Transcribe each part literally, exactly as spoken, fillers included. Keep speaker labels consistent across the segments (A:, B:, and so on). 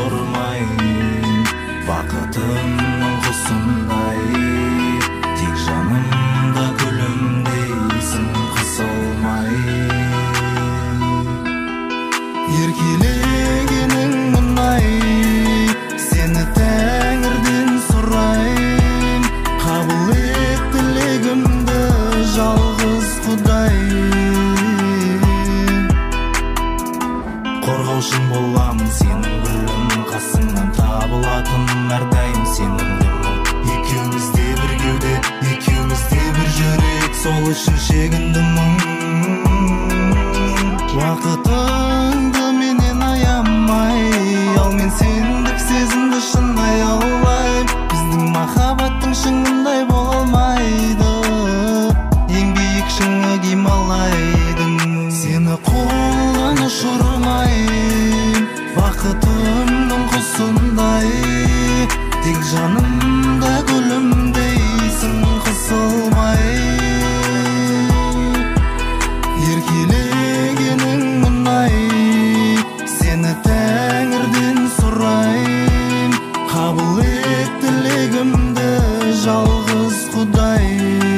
A: ұрмайын, бақытымның құсындай, тек жанымда гүлімдейсің қысылмай. Еркелегенің мұнай, сені тәңірден сұрайын, қабыл ет тілегімді жалғыз Құдай. Қорғаушың боламын сенің гүлің, қасыңнан табылатын әрдайым сенің гүлің. Екеуміз де бір кеуде, екеуміз де бір жүрек, сол үшін шегіндім мұң. Уақытыңды менен аямай, ал мен сендік сезімді шынай алайым. Біздің махаббаттың шыңындай бола алмайды, ең биік шыңы Гималайдың. Сені қолдан ұшырмайын, бақытымның құсындай, тек жанымда гүлімдейсің қысылмай. Еркелегенің мұнай, сені тәңірден сұрайын, қабыл ет тілегімді жалғыз Құдай.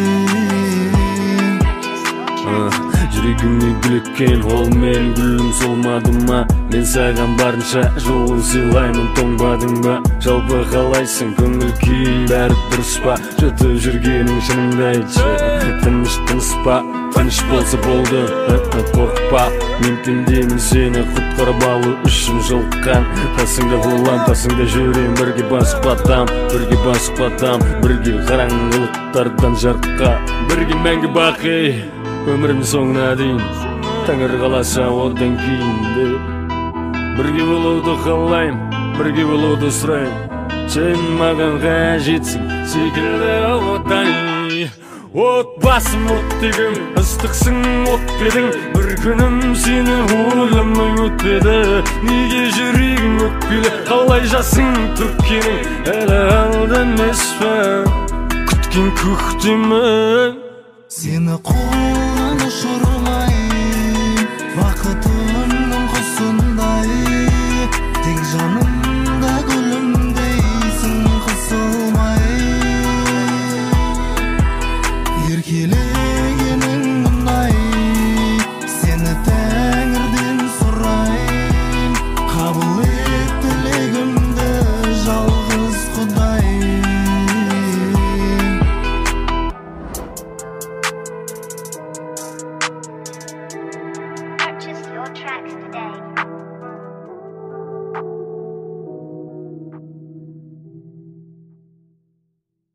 B: Жүрегіме гүл еккен, ол мен гүлім солмады ма? Мен саған барынша жолын сыйлаймын, тоңбадың ба? Жалпы қалайсың, көңіл күйің бәрі дұрыс па? Жұтып жүргенің шыныңды айтшы, тыныш тыныс па? Тыныш болса болды, қорықпа. Мен кімдемін сені құтқарып алу үшін жылққан. Қасыңда болам, қасыңда жүрем, бірге басып батам, бірге басып батам, бірге қараңғылықтардан жарыққа, бірге мәңгі бақи өмірімнің соңына дейін. Тәңір қаласа одан кейін де бірге болуды қалайым, бірге болуды сұрайым. Сен маған қажетсің секілді отай. Отбасым оттегім, ыстықсың өтпедің, бір күнім сені ойламай өтпеді. Неге жүрегің өкпелі, қалай жасың төккенің, әлі алда емес пе күткен көктемің.
A: Сені қолдан ұшырмайын,